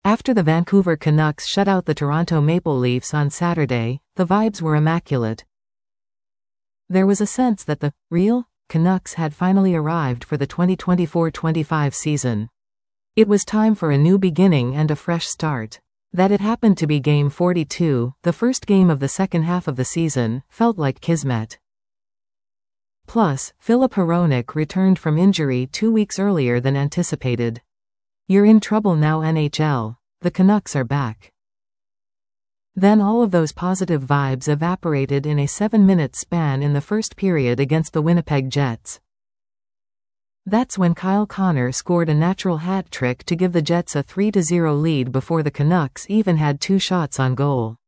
After the Vancouver Canucks shut out the Toronto Maple Leafs on Saturday, the vibes were immaculate. There was a sense that the real Canucks had finally arrived for the 2024-25 season. It was time for a new beginning and a fresh start. That it happened to be Game 42, the first game of the second half of the season, felt like kismet. Plus, Filip Hronek returned from injury 2 weeks earlier than anticipated. You're in trouble now, NHL. The Canucks are back. Then all of those positive vibes evaporated in a 7-minute span in the first period against the Winnipeg Jets. That's when Kyle Connor scored a natural hat trick to give the Jets a 3-0 lead before the Canucks even had 2 shots on goal.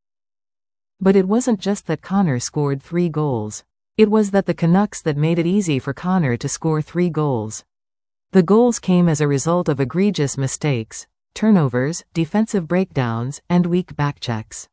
But it wasn't just that Connor scored 3 goals. It was that the Canucks that made it easy for Connor to score 3 goals. The goals came as a result of egregious mistakes, turnovers, defensive breakdowns, and weak backchecks.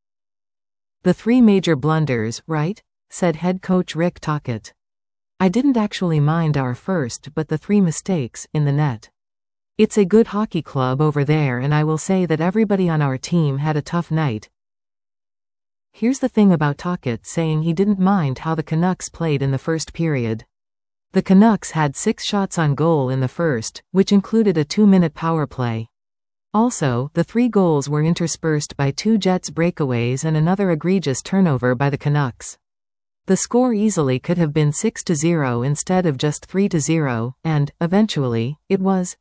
The 3 major blunders, right? Said head coach Rick Tocchet. I didn't actually mind our first, but the 3 mistakes in the net. It's a good hockey club over there, and I will say that everybody on our team had a tough night. Here's the thing about Tocchet saying he didn't mind how the Canucks played in the first period. The Canucks had 6 shots on goal in the first, which included a 2-minute power play. Also, the 3 goals were interspersed by 2 Jets breakaways and another egregious turnover by the Canucks. The score easily could have been 6-0 instead of just 3-0, and, eventually, it was.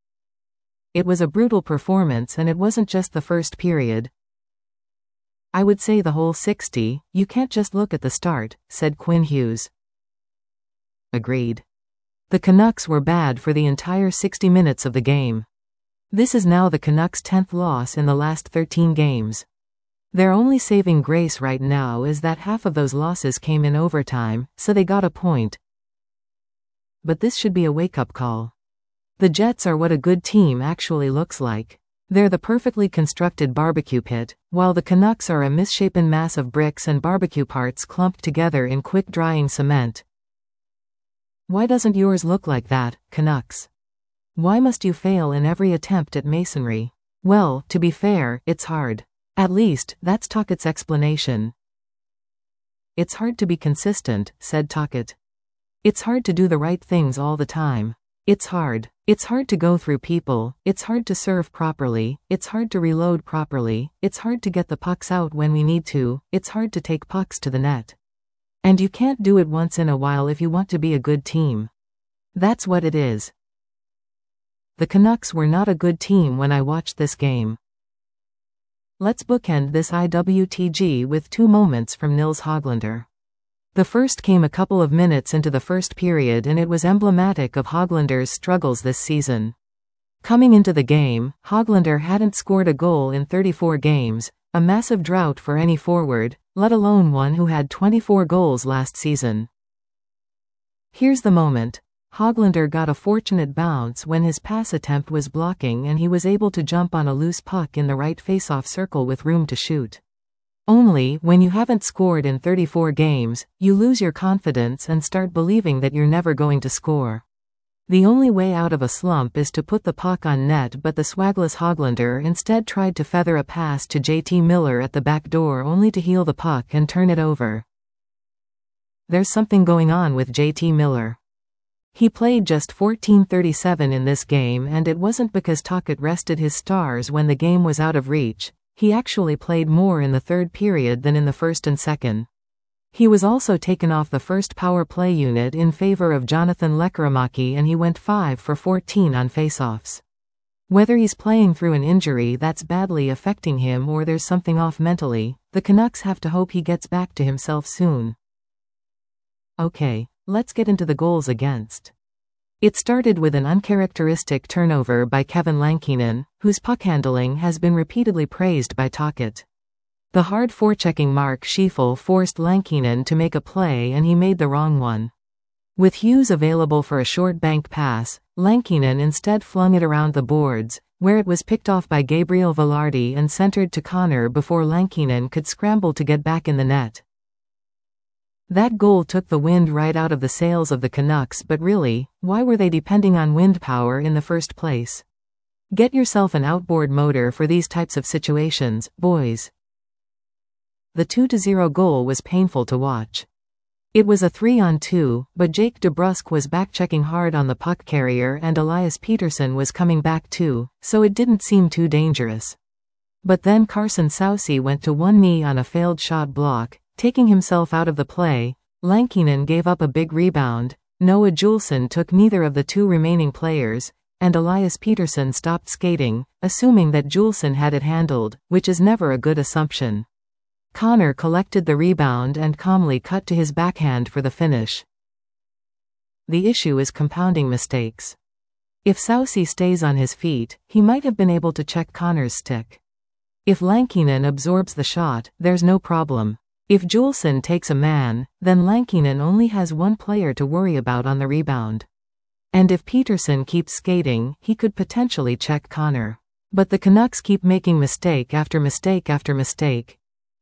It was a brutal performance, and it wasn't just the first period. I would say the whole 60, you can't just look at the start, said Quinn Hughes. Agreed. The Canucks were bad for the entire 60 minutes of the game. This is now the Canucks' 10th loss in the last 13 games. Their only saving grace right now is that half of those losses came in overtime, so they got a point. But this should be a wake-up call. The Jets are what a good team actually looks like. They're the perfectly constructed barbecue pit, while the Canucks are a misshapen mass of bricks and barbecue parts clumped together in quick-drying cement. Why doesn't yours look like that, Canucks? Why must you fail in every attempt at masonry? Well, to be fair, it's hard. At least, that's Tocchet's explanation. It's hard to be consistent, said Tocchet. It's hard to do the right things all the time. It's hard. It's hard to go through people, it's hard to serve properly, it's hard to reload properly, it's hard to get the pucks out when we need to, it's hard to take pucks to the net. And you can't do it once in a while if you want to be a good team. That's what it is. The Canucks were not a good team when I watched this game. Let's bookend this IWTG with 2 moments from Nils Hoglander. The first came a couple of minutes into the first period, and it was emblematic of Hoglander's struggles this season. Coming into the game, Hoglander hadn't scored a goal in 34 games, a massive drought for any forward, let alone one who had 24 goals last season. Here's the moment. Hoglander got a fortunate bounce when his pass attempt was blocking and he was able to jump on a loose puck in the right face-off circle with room to shoot. Only, when you haven't scored in 34 games, you lose your confidence and start believing that you're never going to score. The only way out of a slump is to put the puck on net, but the swagless Hoglander instead tried to feather a pass to JT Miller at the back door only to heel the puck and turn it over. There's something going on with JT Miller. He played just 14:37 in this game, and it wasn't because Tocchet rested his stars when the game was out of reach. He actually played more in the third period than in the first and second. He was also taken off the first power play unit in favor of Jonathan Lekkerimaki, and he went 5 for 14 on faceoffs. Whether he's playing through an injury that's badly affecting him or there's something off mentally, the Canucks have to hope he gets back to himself soon. Okay, let's get into the goals against. It started with an uncharacteristic turnover by Kevin Lankinen, whose puck handling has been repeatedly praised by Tocchet. The hard forechecking Mark Schieffel forced Lankinen to make a play, and he made the wrong one. With Hughes available for a short bank pass, Lankinen instead flung it around the boards, where it was picked off by Gabriel Velarde and centered to Connor before Lankinen could scramble to get back in the net. That goal took the wind right out of the sails of the Canucks, but really, why were they depending on wind power in the first place? Get yourself an outboard motor for these types of situations, boys. The 2-0 goal was painful to watch. It was a 3-on-2, but Jake DeBrusque was back-checking hard on the puck carrier and Elias Peterson was coming back too, so it didn't seem too dangerous. But then Carson Soucy went to one knee on a failed shot block, taking himself out of the play. Lankinen gave up a big rebound, Noah Juulsen took neither of the two remaining players, and Elias Peterson stopped skating, assuming that Juulsen had it handled, which is never a good assumption. Connor collected the rebound and calmly cut to his backhand for the finish. The issue is compounding mistakes. If Soucy stays on his feet, he might have been able to check Connor's stick. If Lankinen absorbs the shot, there's no problem. If Juulsen takes a man, then Lankinen only has one player to worry about on the rebound. And if Peterson keeps skating, he could potentially check Connor. But the Canucks keep making mistake after mistake after mistake.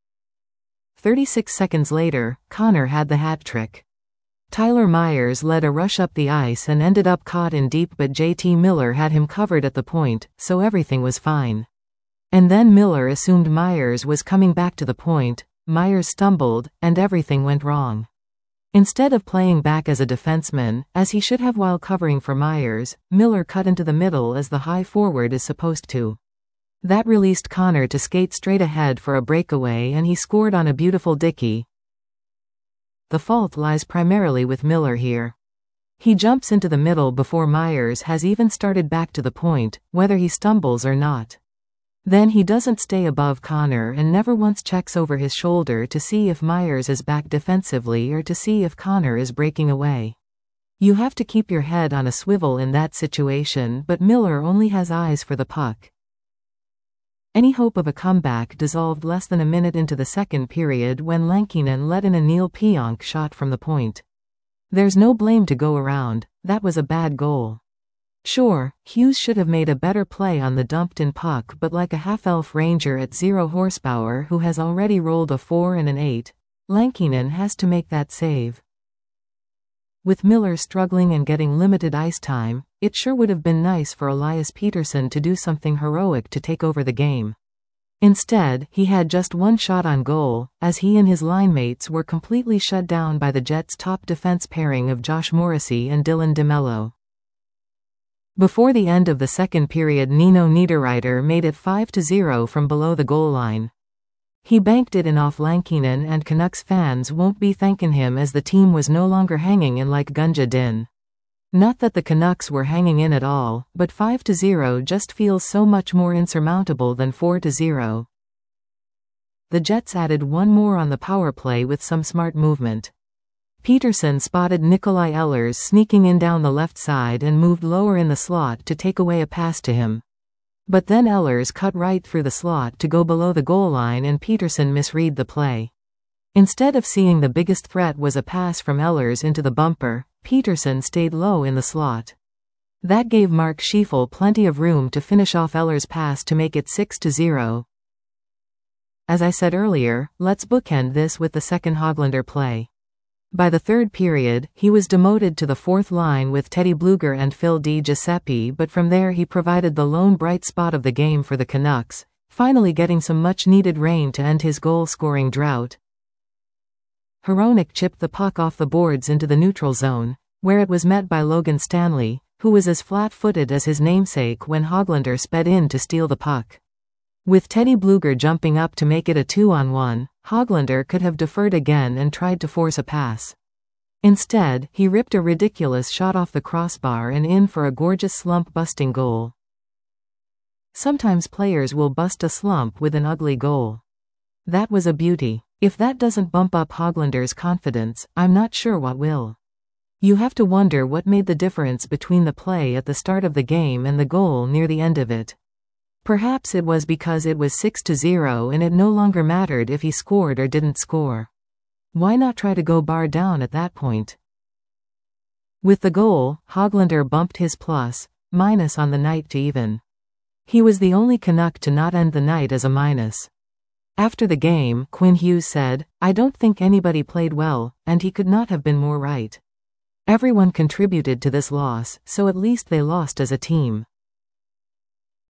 36 seconds later, Connor had the hat trick. Tyler Myers led a rush up the ice and ended up caught in deep, but JT Miller had him covered at the point, so everything was fine. And then Miller assumed Myers was coming back to the point, Myers stumbled, and everything went wrong. Instead of playing back as a defenseman, as he should have while covering for Myers, Miller cut into the middle as the high forward is supposed to. That released Connor to skate straight ahead for a breakaway and he scored on a beautiful dicky. The fault lies primarily with Miller here. He jumps into the middle before Myers has even started back to the point, whether he stumbles or not. Then he doesn't stay above Connor and never once checks over his shoulder to see if Myers is back defensively or to see if Connor is breaking away. You have to keep your head on a swivel in that situation, but Miller only has eyes for the puck. Any hope of a comeback dissolved less than a minute into the second period when Lankinen let in a Neil Pionk shot from the point. There's no blame to go around, that was a bad goal. Sure, Hughes should have made a better play on the dumped-in puck, but like a half-elf ranger at 0 horsepower who has already rolled a 4 and an 8, Lankinen has to make that save. With Miller struggling and getting limited ice time, it sure would have been nice for Elias Peterson to do something heroic to take over the game. Instead, he had just one shot on goal, as he and his linemates were completely shut down by the Jets' top defense pairing of Josh Morrissey and Dylan DeMello. Before the end of the second period, Nino Niederreiter made it 5-0 from below the goal line. He banked it in off Lankinen, and Canucks fans won't be thanking him as the team was no longer hanging in like Gunja Din. Not that the Canucks were hanging in at all, but 5-0 just feels so much more insurmountable than 4-0. The Jets added one more on the power play with some smart movement. Peterson spotted Nikolai Ehlers sneaking in down the left side and moved lower in the slot to take away a pass to him. But then Ehlers cut right through the slot to go below the goal line and Peterson misread the play. Instead of seeing the biggest threat was a pass from Ehlers into the bumper, Peterson stayed low in the slot. That gave Mark Schieffel plenty of room to finish off Ehlers' pass to make it 6-0. As I said earlier, let's bookend this with the second Hoglander play. By the third period, he was demoted to the fourth line with Teddy Blueger and Phil Di Giuseppe, but from there he provided the lone bright spot of the game for the Canucks, finally getting some much-needed rain to end his goal-scoring drought. Hronek chipped the puck off the boards into the neutral zone, where it was met by Logan Stanley, who was as flat-footed as his namesake when Hoglander sped in to steal the puck. With Teddy Blueger jumping up to make it a 2-on-1, Hoglander could have deferred again and tried to force a pass. Instead, he ripped a ridiculous shot off the crossbar and in for a gorgeous slump-busting goal. Sometimes players will bust a slump with an ugly goal. That was a beauty. If that doesn't bump up Hoglander's confidence, I'm not sure what will. You have to wonder what made the difference between the play at the start of the game and the goal near the end of it. Perhaps it was because it was 6-0 and it no longer mattered if he scored or didn't score. Why not try to go bar down at that point? With the goal, Hoglander bumped his plus-minus on the night to even. He was the only Canuck to not end the night as a minus. After the game, Quinn Hughes said, "I don't think anybody played well, and he could not have been more right. Everyone contributed to this loss, so at least they lost as a team."